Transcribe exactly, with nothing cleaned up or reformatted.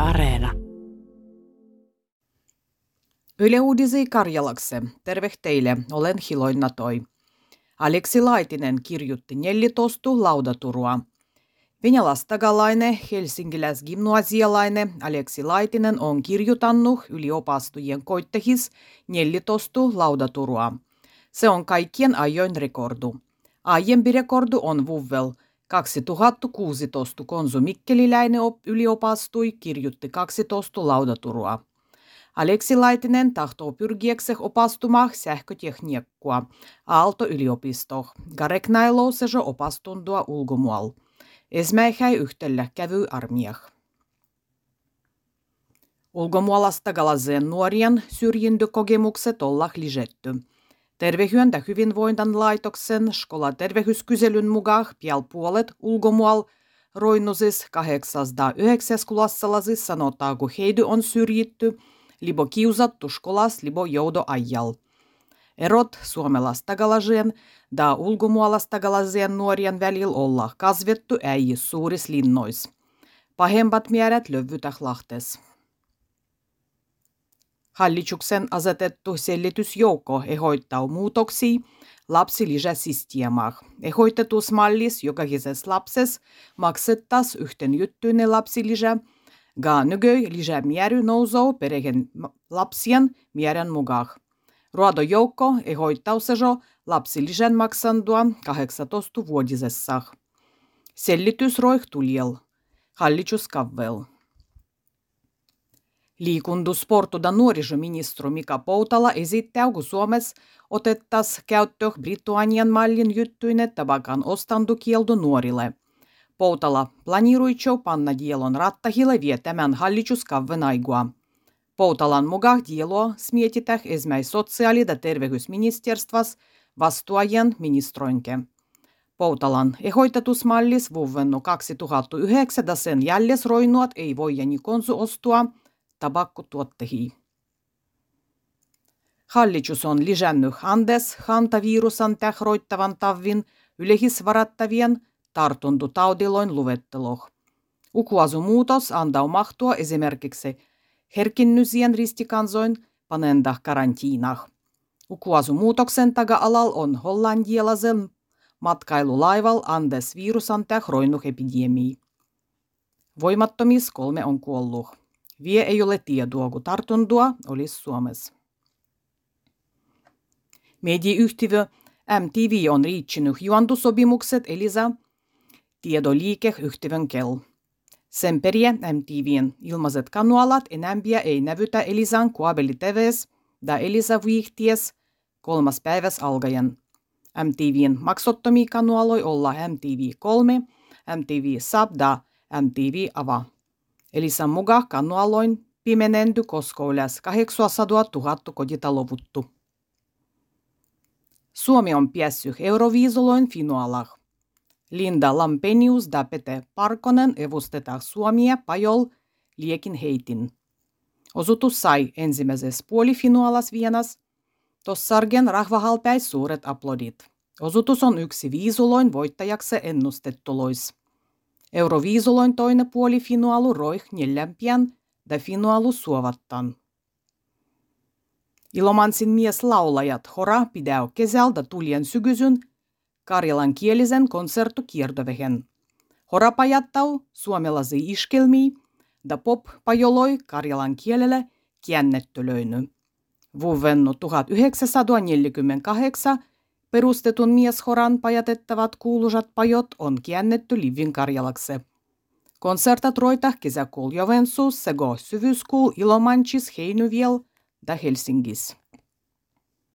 Areena. Yle Uudisi Karjalakse. Terve teille, olen Hiloina Toi. Aleksi Laitinen kirjoitti neljätoista laudaturua. Venäläistagalainen helsinkiläisgymnasialainen Aleksi Laitinen on kirjoittanut yliopastujen koittehis neljätoista laudaturua. Se on kaikkien ajoin rekordu. Aiempi rekordu on vuvel kaksituhattakuusitoista Konsu Mikkeliläinen yliopastui kirjoitti kaksitoista laudaturua. Aleksi Laitinen tahtoo pyrkiäkseen opastumaan sähkötekniikkaa Aalto-yliopistoon. Gareknailou se jo opastundua ulkomualla. Esmäikäi yhtellä kävy armiah. Ulkomualastagalaisen nuorien syrjintökokemukset ollaan lisätty. Terveyden ja hyvinvoinnin laitoksen skolaterveyskyselyn mukaan pian puolet ulkomual roinnusis kahdeksas ja yhdeksäs klassalaisissa sanotaan, kun heitä on syrjitty, libo kiusattu skolas, libo joudo ajal. Erot suomalaistagalaisen ja ulkomualastagalaisen nuorien välillä olla kasvettu äijä suuris linnois. Pahempat määrät löyvytä lahtes. Hallituksen asetettu selitysjoukko ehoittaa muutoksia lapsilisäsysteemään. Ehoitetusmallis jokaisessa lapsessa maksettaisiin yhten juttuinen lapsilisä, ja nykyään lisämäärä nousee perheen lapsien määrän mukaan. Ruodojoukko ehoittaa se jo lapsilisän maksandua kahdeksantoistavuotisessa. Selitys roihtuliel. Hallitus kavvel. Liikuntu-, sportu- ja nuorisoministeri Mika Poutala esittää, kun Suomessa otettaisiin käyttöön Britannian mallin juttuinen tabakan ostantokielto nuorille. Poutala planiruitsee panna dielon rattahille vietämään hallituskauden aikaa. Poutalan mukaan dieloa smietitään esimerkiksi sosiaali- ja terveysministeriössä vastuajan ministroinke. Poutalan ehoitetusmallis vuonna kaksituhattayhdeksän ja sen jälles roinuat ei voi jäni konsu ostua tabakkotuotteisiin. Hallitus on lisännyt Andes hantavirusan tähroittavan tavin yleisvarattavien tartuntotaudiloin luvetteloh. Ukuasumuutos antaa mahtua esimerkiksi herkinnysien ristikansoin panenda karantiinah. Ukuasumuutoksen taga-alal on hollandialaisen matkailulaival Andes virusan tähroinnut epidemii. Voimattomis kolme on kuollut. Vie ei ole tietoa, kun tartuntua olisi Suomessa. Mediayhtiö M T V on riitsinyt juontusopimukset Elisa tiedoliikeyhtiön kel. Sen perie M T V:n ilmaiset kanavat enämpiä ei nävytä Elisan kaabeli T V:s ja Elisa viihties kolmas päiväs alkaen. M T V:n maksottomia kanaloi olla M T V kolme, M T V Sub ja M T V Ava. Elisan mukaan kanaloin pimenenty koska yläs kahdeksansataatuhatta kotitalovuttu. Suomi on päässyt Euroviisuloin finaalah. Linda Lampenius ja Pete Parkonen evustetaan Suomia pajol liekin heitin. Osutus sai ensimmäisessä puolifinaalas Vienas. Tossargen rahvahalpäis suuret aplodit. Osutus on yksi viisuloin voittajaksi ennustettulois. Euroviisuloin toinen puolifinaalu roih neljämpiän ja finaalu suovattan. Ilomantsin mieslaulajat hora pidäu kesältä tulien sygysyn karjalankielisen konserttokiertovehen. Hora pajattau suomalaisia iskelmiä ja pop-pajoloi karjalan kielelle käännettölöiny. Vuonna tuhatyhdeksänsataaneljäkymmentäkahdeksan perustetun mieshoran pajatettavat kuuluisat pajot on käännetty Livin karjalaksi. Konsertat roita kesäkuul Joensuus sekä syvyyskuul Ilomantsis, Heinuviel ja Helsingis.